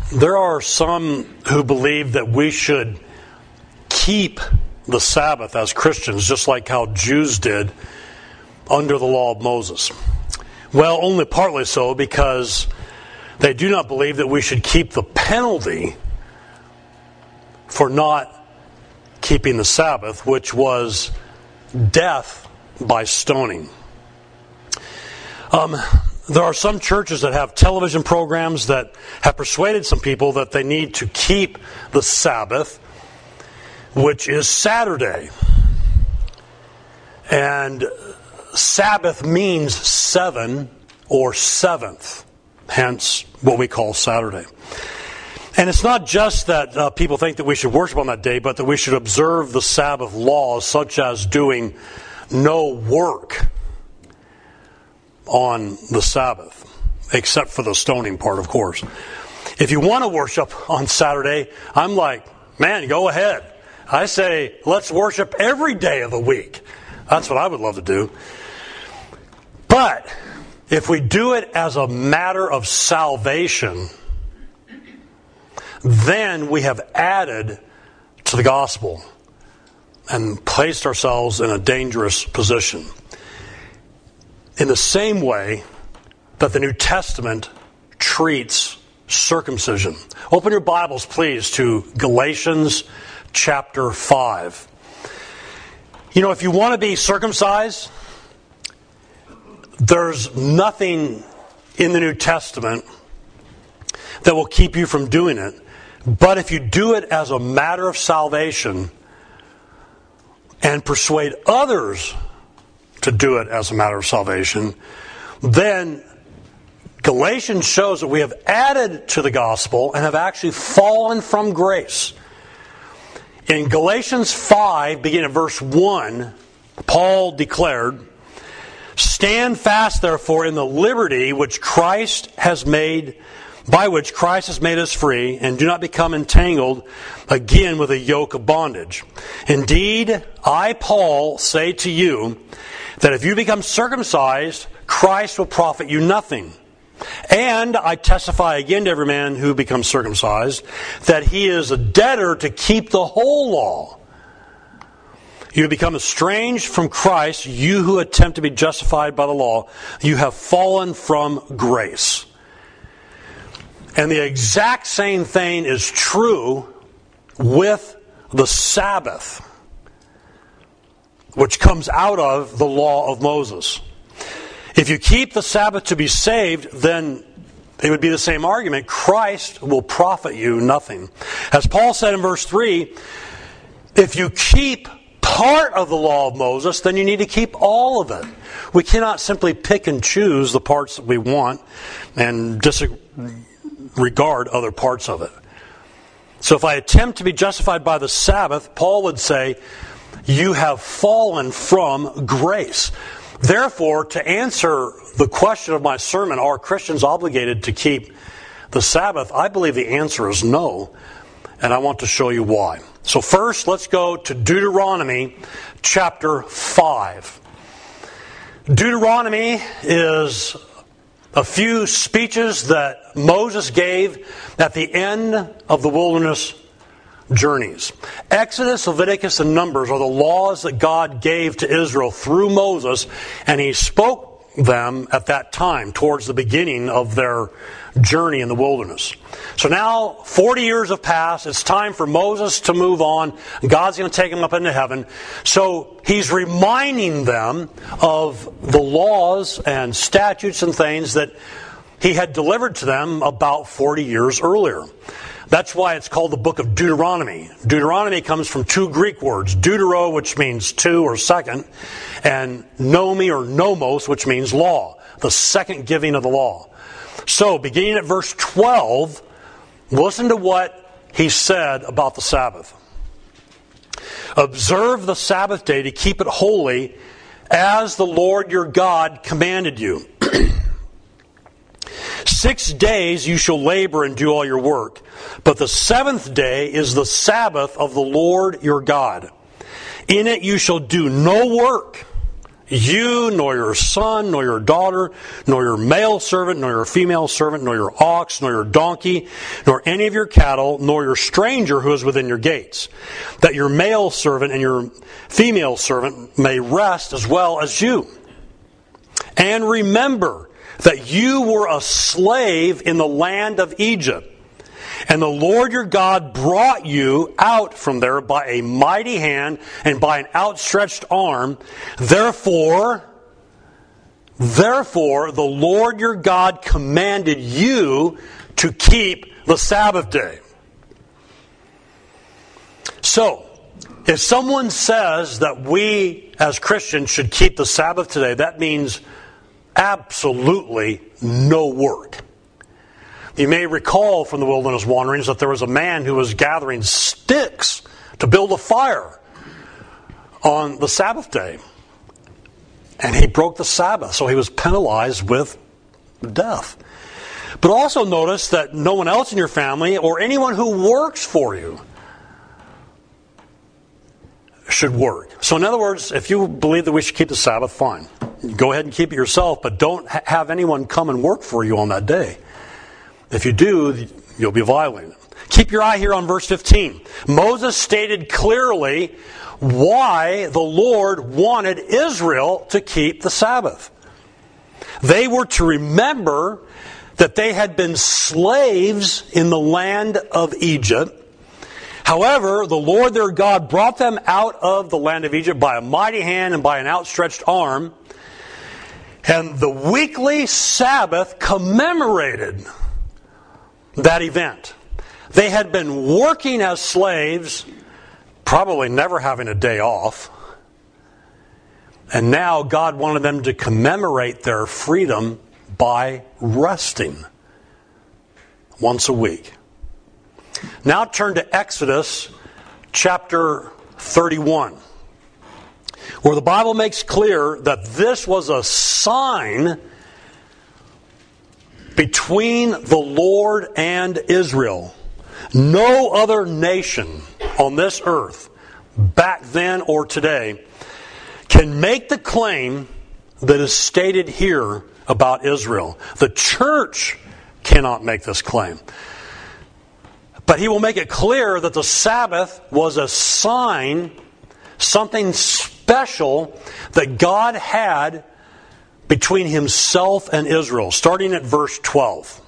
There are some who believe that we should keep the Sabbath as Christians, just like how Jews did under the law of Moses. Well, only partly so, because they do not believe that we should keep the penalty for not keeping the Sabbath, which was death by stoning. There are some churches that have television programs that have persuaded some people that they need to keep the Sabbath, which is Saturday. And Sabbath means seven or seventh, hence what we call Saturday. And it's not just that people think that we should worship on that day, but that we should observe the Sabbath laws, such as doing no work on the Sabbath, except for the stoning part, of course. If you want to worship on Saturday, I'm like, man, go ahead. I say, let's worship every day of the week. That's what I would love to do. But if we do it as a matter of salvation, then we have added to the gospel and placed ourselves in a dangerous position. In the same way that the New Testament treats circumcision. Open your Bibles, please, to Galatians chapter 5. You know, if you want to be circumcised, there's nothing in the New Testament that will keep you from doing it. But if you do it as a matter of salvation and persuade others to do it as a matter of salvation, then Galatians shows that we have added to the gospel and have actually fallen from grace. In Galatians 5, beginning at verse 1, Paul declared, "Stand fast, therefore, in the liberty which Christ has made, by which Christ has made us free, and do not become entangled again with a yoke of bondage. Indeed, I, Paul, say to you that if you become circumcised, Christ will profit you nothing. And I testify again to every man who becomes circumcised that he is a debtor to keep the whole law. You have become estranged from Christ, you who attempt to be justified by the law. You have fallen from grace." And the exact same thing is true with the Sabbath, which comes out of the law of Moses. If you keep the Sabbath to be saved, then it would be the same argument. Christ will profit you nothing. As Paul said in verse 3, if you keep part of the law of Moses, then you need to keep all of it. We cannot simply pick and choose the parts that we want and disregard other parts of it. So if I attempt to be justified by the Sabbath, Paul would say, you have fallen from grace. Therefore, to answer the question of my sermon, are Christians obligated to keep the Sabbath? I believe the answer is no, and I want to show you why. So first, let's go to Deuteronomy chapter 5. Deuteronomy is a few speeches that Moses gave at the end of the wilderness journeys. Exodus, Leviticus, and Numbers are the laws that God gave to Israel through Moses, and He spoke them at that time, towards the beginning of their journey in the wilderness. So now, 40 years have passed. It's time for Moses to move on. God's going to take him up into heaven. So He's reminding them of the laws and statutes and things that He had delivered to them about 40 years earlier. That's why it's called the book of Deuteronomy. Deuteronomy comes from two Greek words, deutero, which means two or second, and nomi or nomos, which means law, the second giving of the law. So, beginning at verse 12, listen to what he said about the Sabbath. Observe the Sabbath day to keep it holy, as the Lord your God commanded you. 6 days you shall labor and do all your work, but the seventh day is the Sabbath of the Lord your God. In it you shall do no work, you, nor your son, nor your daughter, nor your male servant, nor your female servant, nor your ox, nor your donkey, nor any of your cattle, nor your stranger who is within your gates, that your male servant and your female servant may rest as well as you. And remember that you were a slave in the land of Egypt, and the Lord your God brought you out from there by a mighty hand and by an outstretched arm. Therefore, the Lord your God commanded you to keep the Sabbath day. So, if someone says that we as Christians should keep the Sabbath today, that means absolutely no work. You may recall from the wilderness wanderings that there was a man who was gathering sticks to build a fire on the Sabbath day. And he broke the Sabbath, so he was penalized with death. But also notice that no one else in your family or anyone who works for you should work. So in other words, if you believe that we should keep the Sabbath, fine. Go ahead and keep it yourself, but don't have anyone come and work for you on that day. If you do, you'll be violating it. Keep your eye here on verse 15. Moses stated clearly why the Lord wanted Israel to keep the Sabbath. They were to remember that they had been slaves in the land of Egypt. However, the Lord their God brought them out of the land of Egypt by a mighty hand and by an outstretched arm. And the weekly Sabbath commemorated that event. They had been working as slaves, probably never having a day off. And now God wanted them to commemorate their freedom by resting once a week. Now turn to Exodus chapter 31, where the Bible makes clear that this was a sign between the Lord and Israel. No other nation on this earth, back then or today, can make the claim that is stated here about Israel. The church cannot make this claim. But he will make it clear that the Sabbath was a sign, something special that God had between himself and Israel, starting at verse 12.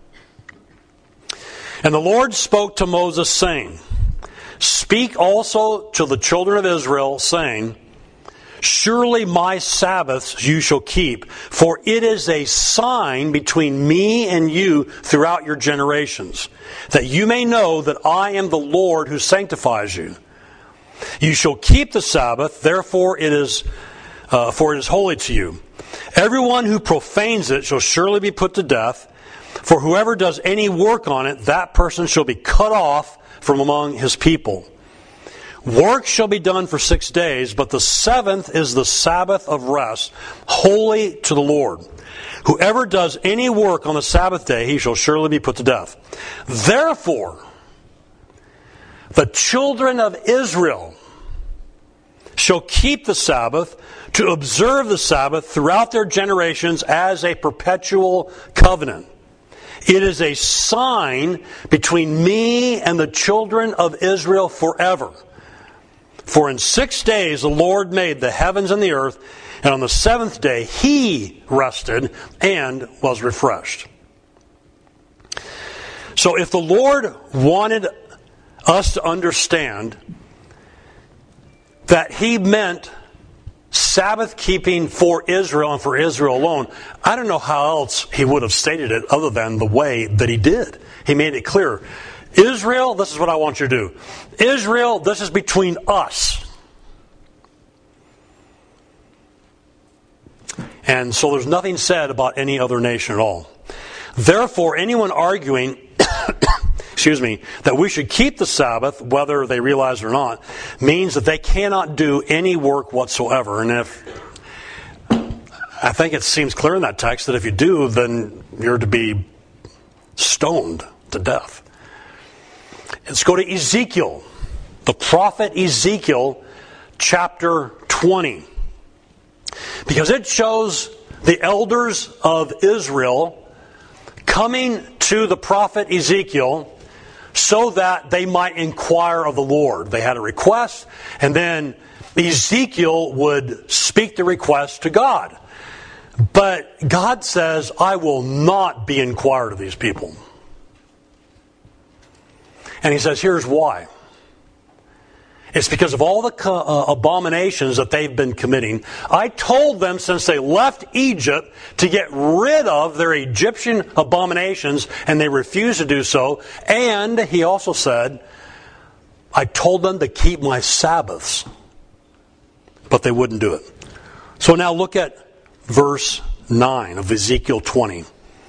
And the Lord spoke to Moses, saying, Speak also to the children of Israel, saying, Surely my Sabbaths you shall keep, for it is a sign between me and you throughout your generations, that you may know that I am the Lord who sanctifies you. You shall keep the Sabbath, therefore it is holy to you. Everyone who profanes it shall surely be put to death, for whoever does any work on it, that person shall be cut off from among his people. Work shall be done for 6 days, but the seventh is the Sabbath of rest, holy to the Lord. Whoever does any work on the Sabbath day, he shall surely be put to death. Therefore, the children of Israel shall keep the Sabbath, to observe the Sabbath throughout their generations as a perpetual covenant. It is a sign between me and the children of Israel forever. For in 6 days the Lord made the heavens and the earth, and on the seventh day he rested and was refreshed. So if the Lord wanted us to understand that he meant Sabbath keeping for Israel and for Israel alone, I don't know how else he would have stated it other than the way that he did. He made it clear. Israel, this is what I want you to do. Israel, this is between us. And so there's nothing said about any other nation at all. Therefore, anyone arguing that we should keep the Sabbath, whether they realize it or not, means that they cannot do any work whatsoever. And I think it seems clear in that text that if you do, then you're to be stoned to death. Let's go to Ezekiel, the prophet Ezekiel, chapter 20. Because it shows the elders of Israel coming to the prophet Ezekiel so that they might inquire of the Lord. They had a request, and then Ezekiel would speak the request to God. But God says, I will not be inquired of these people. And he says, here's why. It's because of all the abominations that they've been committing. I told them since they left Egypt to get rid of their Egyptian abominations, and they refused to do so. And he also said, I told them to keep my Sabbaths, but they wouldn't do it. So now look at verse 9 of Ezekiel 20.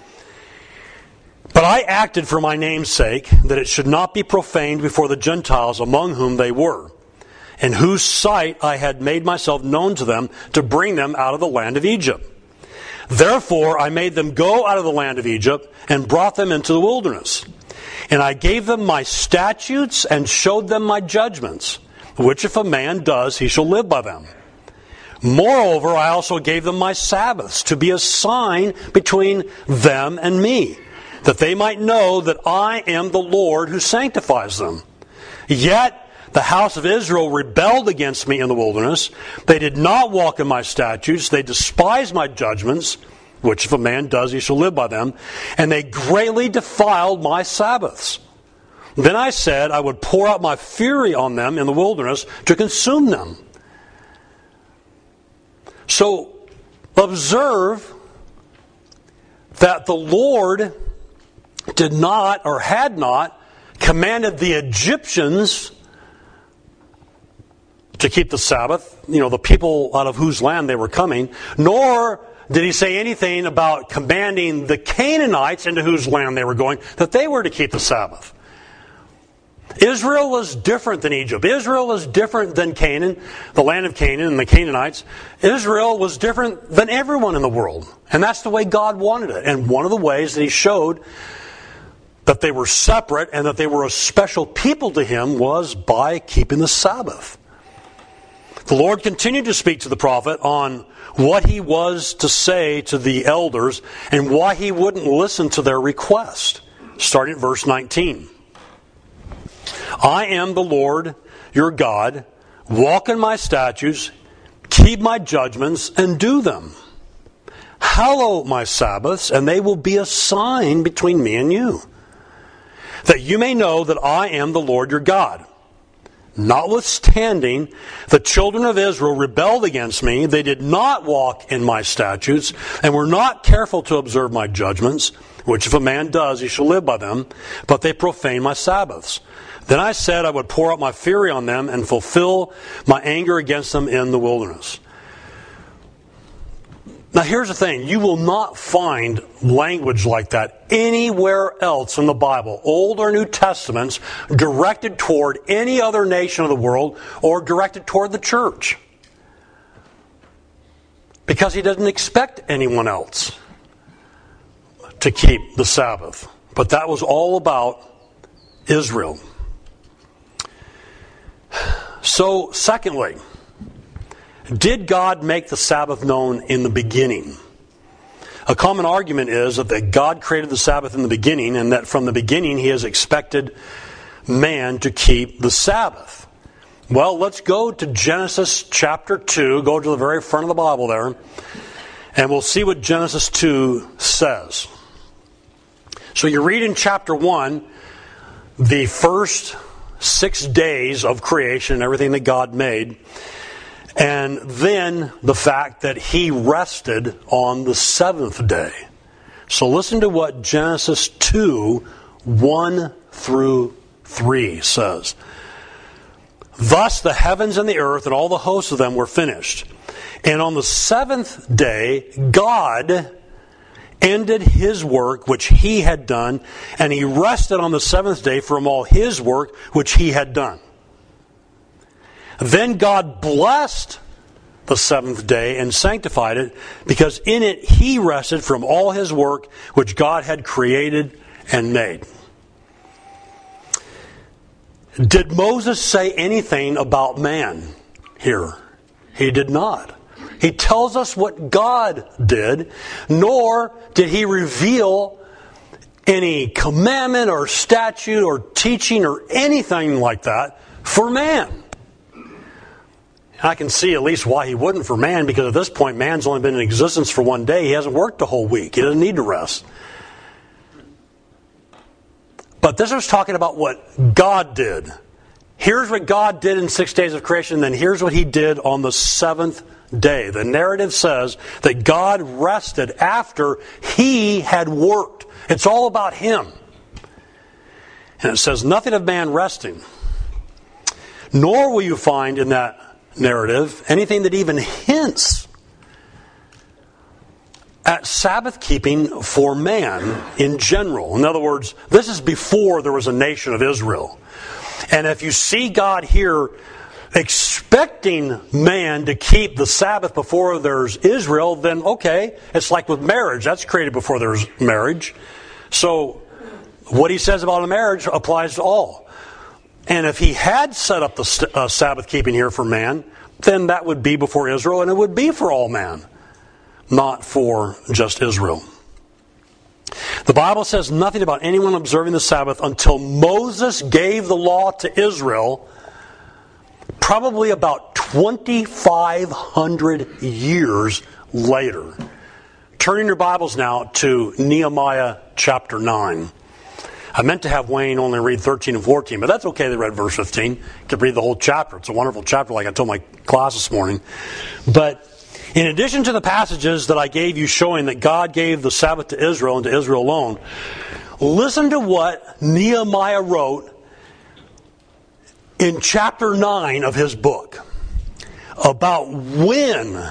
But I acted for my name's sake, that it should not be profaned before the Gentiles among whom they were, in whose sight I had made myself known to them to bring them out of the land of Egypt. Therefore I made them go out of the land of Egypt and brought them into the wilderness. And I gave them my statutes and showed them my judgments, which if a man does, he shall live by them. Moreover, I also gave them my Sabbaths to be a sign between them and me, that they might know that I am the Lord who sanctifies them. Yet the house of Israel rebelled against me in the wilderness. They did not walk in my statutes. They despised my judgments, which if a man does, he shall live by them. And they greatly defiled my Sabbaths. Then I said I would pour out my fury on them in the wilderness to consume them. So observe that the Lord did not or had not commanded the Egyptians to keep the Sabbath, the people out of whose land they were coming, nor did he say anything about commanding the Canaanites into whose land they were going, that they were to keep the Sabbath. Israel was different than Egypt. Israel was different than Canaan, the land of Canaan and the Canaanites. Israel was different than everyone in the world. And that's the way God wanted it. And one of the ways that he showed that they were separate and that they were a special people to him was by keeping the Sabbath. The Lord continued to speak to the prophet on what he was to say to the elders and why he wouldn't listen to their request. Starting at verse 19. I am the Lord your God. Walk in my statutes, keep my judgments, and do them. Hallow my Sabbaths, and they will be a sign between me and you, that you may know that I am the Lord your God. Notwithstanding, the children of Israel rebelled against me. They did not walk in my statutes, and were not careful to observe my judgments, which if a man does, he shall live by them, but they profaned my Sabbaths. Then I said I would pour out my fury on them and fulfill my anger against them in the wilderness. Now here's the thing. You will not find language like that anywhere else in the Bible, Old or New Testaments, directed toward any other nation of the world or directed toward the church. Because he doesn't expect anyone else to keep the Sabbath. But that was all about Israel. So, secondly, did God make the Sabbath known in the beginning? A common argument is that God created the Sabbath in the beginning, and that from the beginning he has expected man to keep the Sabbath. Well, let's go to Genesis chapter 2. Go to the very front of the Bible there, and we'll see what Genesis 2 says. So you read in chapter 1 the first 6 days of creation and everything that God made, and then the fact that he rested on the seventh day. So listen to what Genesis 2, 1 through 3 says. Thus the heavens and the earth and all the hosts of them were finished. And on the seventh day, God ended his work which he had done, and he rested on the seventh day from all his work which he had done. Then God blessed the seventh day and sanctified it, because in it he rested from all his work which God had created and made. Did Moses say anything about man here? He did not. He tells us what God did, nor did he reveal any commandment or statute or teaching or anything like that for man. I can see at least why he wouldn't for man, because at this point man's only been in existence for one day. He hasn't worked a whole week. He doesn't need to rest. But this is talking about what God did. Here's what God did in 6 days of creation, and then here's what he did on the seventh day. The narrative says that God rested after he had worked. It's all about him. And it says nothing of man resting. Nor will you find in that narrative anything that even hints at Sabbath keeping for man in general. In other words, this is before there was a nation of Israel. And if you see God here expecting man to keep the Sabbath before there's Israel, then okay, it's like with marriage. That's created before there's marriage. So what he says about a marriage applies to all. And if he had set up the Sabbath keeping here for man, then that would be before Israel, and it would be for all man, not for just Israel. The Bible says nothing about anyone observing the Sabbath until Moses gave the law to Israel, probably about 2,500 years later. Turning your Bibles now to Nehemiah chapter 9. I meant to have Wayne only read 13 and 14, but that's okay. They read verse 15. You could read the whole chapter. It's a wonderful chapter, like I told my class this morning. But in addition to the passages that I gave you showing that God gave the Sabbath to Israel and to Israel alone, listen to what Nehemiah wrote in chapter 9 of his book about when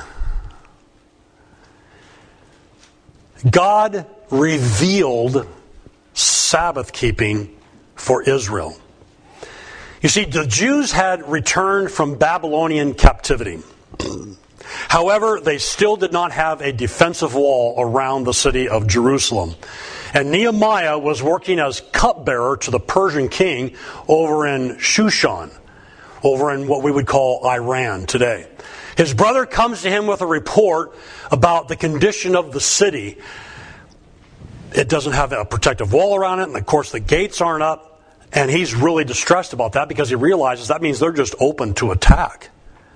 God revealed Sabbath keeping for Israel. You see, the Jews had returned from Babylonian captivity. However, they still did not have a defensive wall around the city of Jerusalem. And Nehemiah was working as cupbearer to the Persian king over in Shushan, over in what we would call Iran today. His brother comes to him with a report about the condition of the city. It doesn't have a protective wall around it, and of course the gates aren't up, and he's really distressed about that because he realizes that means they're just open to attack.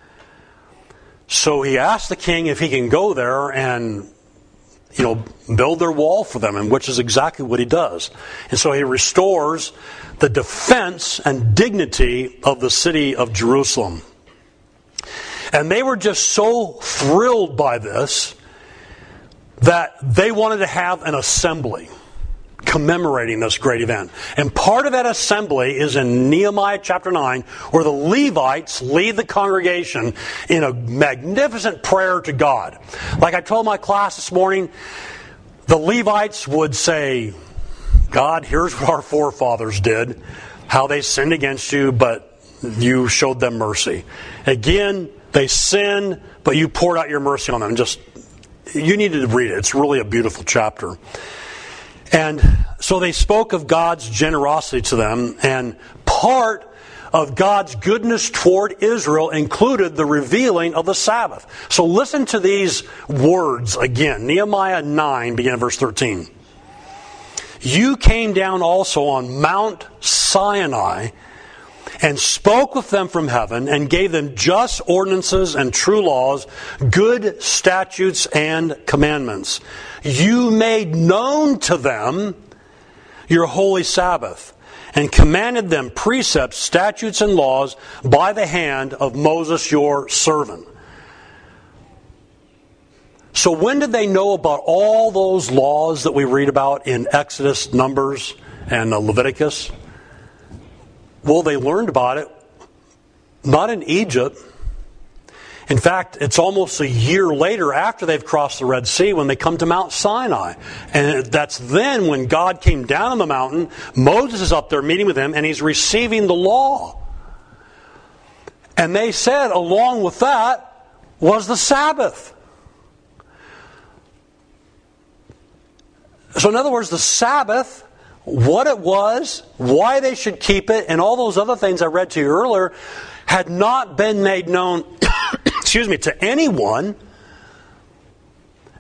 So he asks the king if he can go there and, build their wall for them, and which is exactly what he does. And so he restores the defense and dignity of the city of Jerusalem. And they were just so thrilled by this that they wanted to have an assembly commemorating this great event. And part of that assembly is in Nehemiah chapter 9, where the Levites lead the congregation in a magnificent prayer to God. Like I told my class this morning, the Levites would say, God, here's what our forefathers did, how they sinned against you, but you showed them mercy. Again, they sinned, but you poured out your mercy on them. You need to read it. It's really a beautiful chapter. And so they spoke of God's generosity to them, and part of God's goodness toward Israel included the revealing of the Sabbath. So listen to these words again. Nehemiah 9, beginning at verse 13. You came down also on Mount Sinai and spoke with them from heaven, and gave them just ordinances and true laws, good statutes and commandments. You made known to them your holy Sabbath, and commanded them precepts, statutes, and laws by the hand of Moses your servant. So when did they know about all those laws that we read about in Exodus, Numbers, and Leviticus? Well, they learned about it not in Egypt. In fact, it's almost a year later after they've crossed the Red Sea when they come to Mount Sinai. And that's then when God came down on the mountain. Moses is up there meeting with him, and he's receiving the law. And they said, along with that was the Sabbath. So in other words, the Sabbath, what it was, why they should keep it, and all those other things I read to you earlier, had not been made known to anyone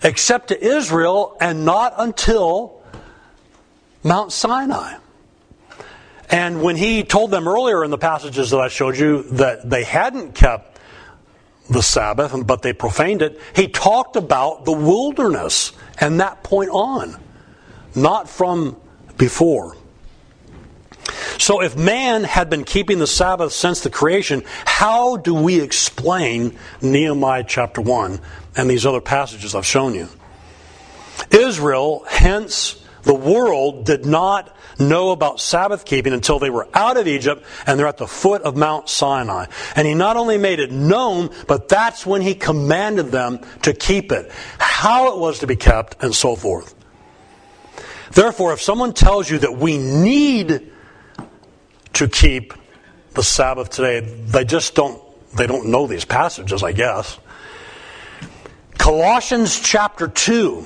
except to Israel, and not until Mount Sinai. And when he told them earlier in the passages that I showed you that they hadn't kept the Sabbath, but they profaned it, he talked about the wilderness and that point on, not from before. So if man had been keeping the Sabbath since the creation, how do we explain Nehemiah chapter 1 and these other passages I've shown you? Israel, hence the world, did not know about Sabbath keeping until they were out of Egypt and they're at the foot of Mount Sinai. And he not only made it known, but that's when he commanded them to keep it, how it was to be kept, and so forth. Therefore, if someone tells you that we need to keep the Sabbath today, they don't know these passages, I guess. Colossians chapter 2,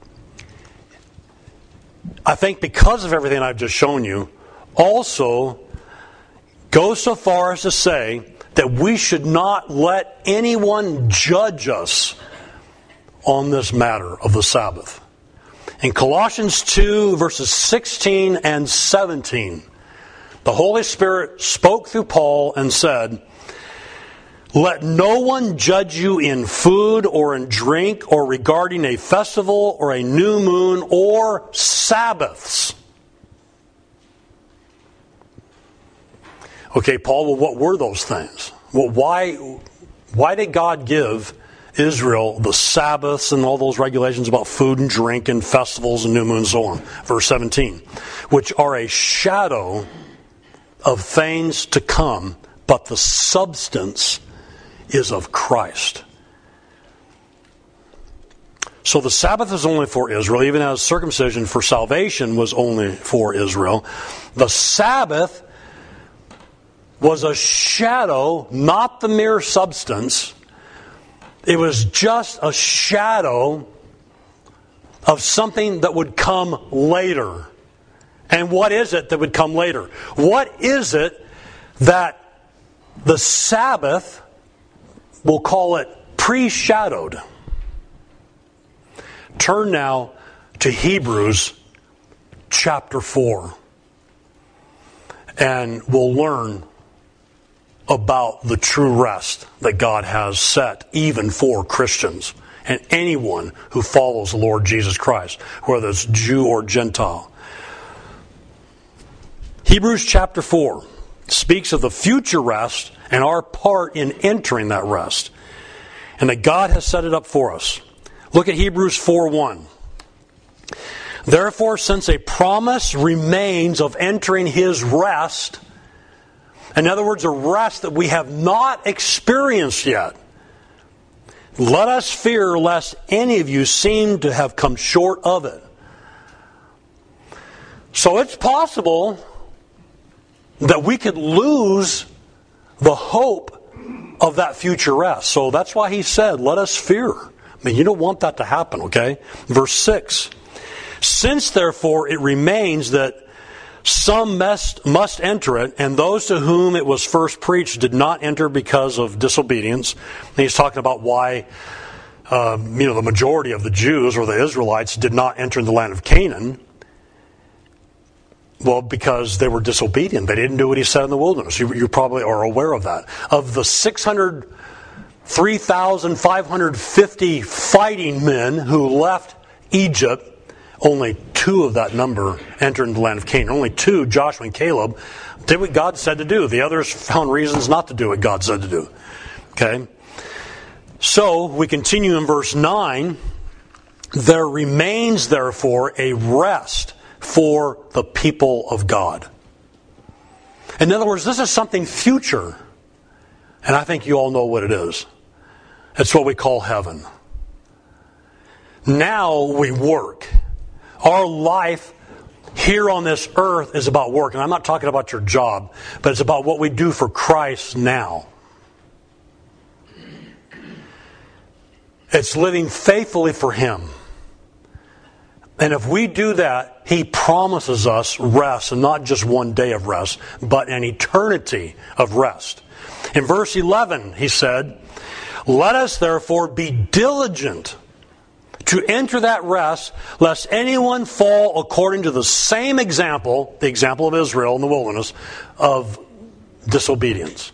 I think because of everything I've just shown you, also goes so far as to say that we should not let anyone judge us on this matter of the Sabbath. In Colossians 2, verses 16 and 17, the Holy Spirit spoke through Paul and said, "Let no one judge you in food or in drink or regarding a festival or a new moon or Sabbaths." Okay, Paul, well, what were those things? Well, why did God give Israel the Sabbaths and all those regulations about food and drink and festivals and new moons and so on? Verse 17, which are a shadow of things to come, but the substance is of Christ. So the Sabbath is only for Israel, even as circumcision for salvation was only for Israel. The Sabbath was a shadow, not the mere substance. It was just a shadow of something that would come later. And what is it that would come later? What is it that the Sabbath, we'll call it pre-shadowed? Turn now to Hebrews chapter 4. And we'll learn about the true rest that God has set even for Christians and anyone who follows the Lord Jesus Christ, whether it's Jew or Gentile. Hebrews chapter 4 speaks of the future rest and our part in entering that rest, and that God has set it up for us. Look at Hebrews 4:1. "Therefore, since a promise remains of entering His rest," in other words, a rest that we have not experienced yet, "let us fear lest any of you seem to have come short of it." So it's possible that we could lose the hope of that future rest. So that's why he said, let us fear. I mean, you don't want that to happen, okay? Verse 6. "Since therefore it remains that some must enter it, and those to whom it was first preached did not enter because of disobedience." And he's talking about why the majority of the Jews or the Israelites did not enter the land of Canaan. Well, because they were disobedient. They didn't do what he said in the wilderness. You probably are aware of that. Of the 3,550 fighting men who left Egypt, only 2 of that number entered the land of Canaan. Only 2, Joshua and Caleb, did what God said to do. The others found reasons not to do what God said to do. Okay? So, we continue in verse 9. "There remains therefore a rest for the people of God." In other words, this is something future. And I think you all know what it is. It's what we call heaven. Now we work. Our life here on this earth is about work. And I'm not talking about your job, but it's about what we do for Christ now. It's living faithfully for Him. And if we do that, He promises us rest, and not just one day of rest, but an eternity of rest. In verse 11, he said, "Let us therefore be diligent to enter that rest, lest anyone fall according to the same example, the example of Israel in the wilderness, of disobedience.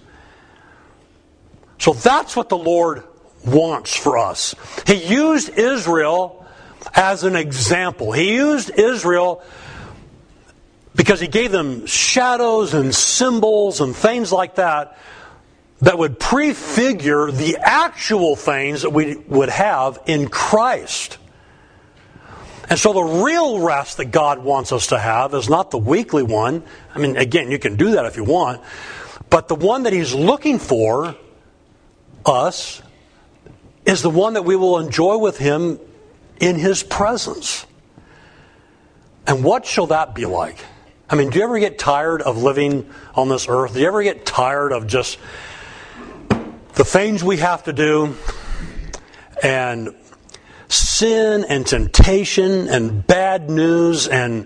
So that's what the Lord wants for us. He used Israel as an example. He used Israel because He gave them shadows and symbols and things like that would prefigure the actual things that we would have in Christ. And so the real rest that God wants us to have is not the weekly one. I mean, again, you can do that if you want. But the one that He's looking for us is the one that we will enjoy with Him in His presence. And what shall that be like? I mean, do you ever get tired of living on this earth? Do you ever get tired of just the things we have to do, and sin and temptation and bad news and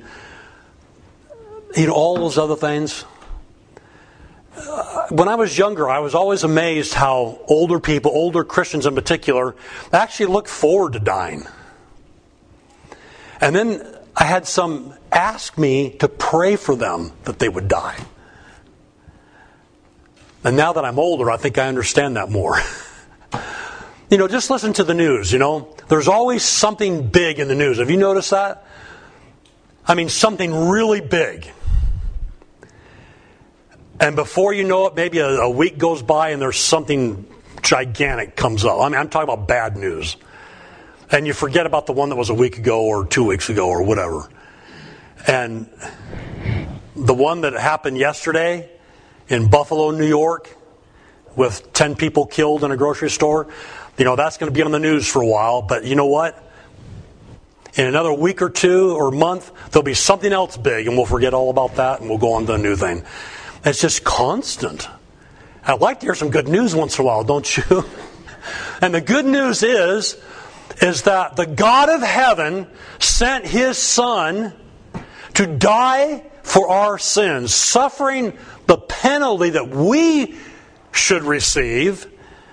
all those other things? When I was younger, I was always amazed how older people, older Christians in particular, actually look forward to dying. And then I had some ask me to pray for them that they would die. And now that I'm older, I think I understand that more. Just listen to the news, There's always something big in the news. Have you noticed that? I mean, something really big. And before you know it, maybe a week goes by and there's something gigantic comes up. I mean, I'm talking about bad news. And you forget about the one that was a week ago or 2 weeks ago or whatever. And the one that happened yesterday in Buffalo, New York, with 10 people killed in a grocery store, that's going to be on the news for a while. But you know what? In another week or two or month, there'll be something else big, and we'll forget all about that, and we'll go on to a new thing. It's just constant. I'd like to hear some good news once in a while, don't you? And the good news is that the God of heaven sent His Son to die for our sins, suffering the penalty that we should receive.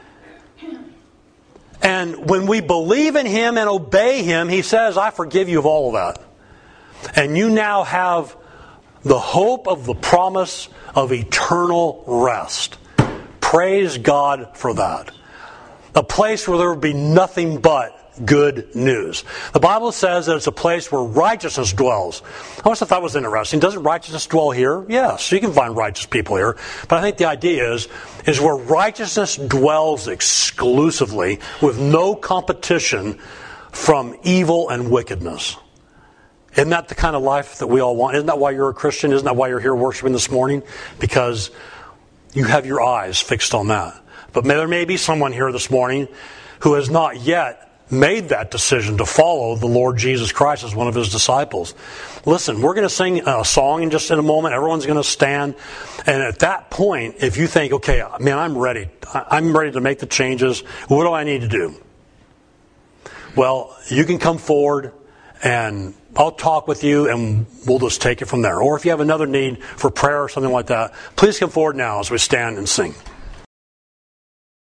And when we believe in Him and obey Him, He says, I forgive you of all of that. And you now have the hope of the promise of eternal rest. Praise God for that. A place where there will be nothing but good news. The Bible says that it's a place where righteousness dwells. I always thought that was interesting. Doesn't righteousness dwell here? Yes, you can find righteous people here. But I think the idea is where righteousness dwells exclusively with no competition from evil and wickedness. Isn't that the kind of life that we all want? Isn't that why you're a Christian? Isn't that why you're here worshiping this morning? Because you have your eyes fixed on that. But there may be someone here this morning who has not yet made that decision to follow the Lord Jesus Christ as one of His disciples. Listen, we're going to sing a song in just in a moment. Everyone's going to stand. And at that point, if you think, okay, man, I'm ready. I'm ready to make the changes. What do I need to do? Well, you can come forward and I'll talk with you and we'll just take it from there. Or if you have another need for prayer or something like that, please come forward now as we stand and sing.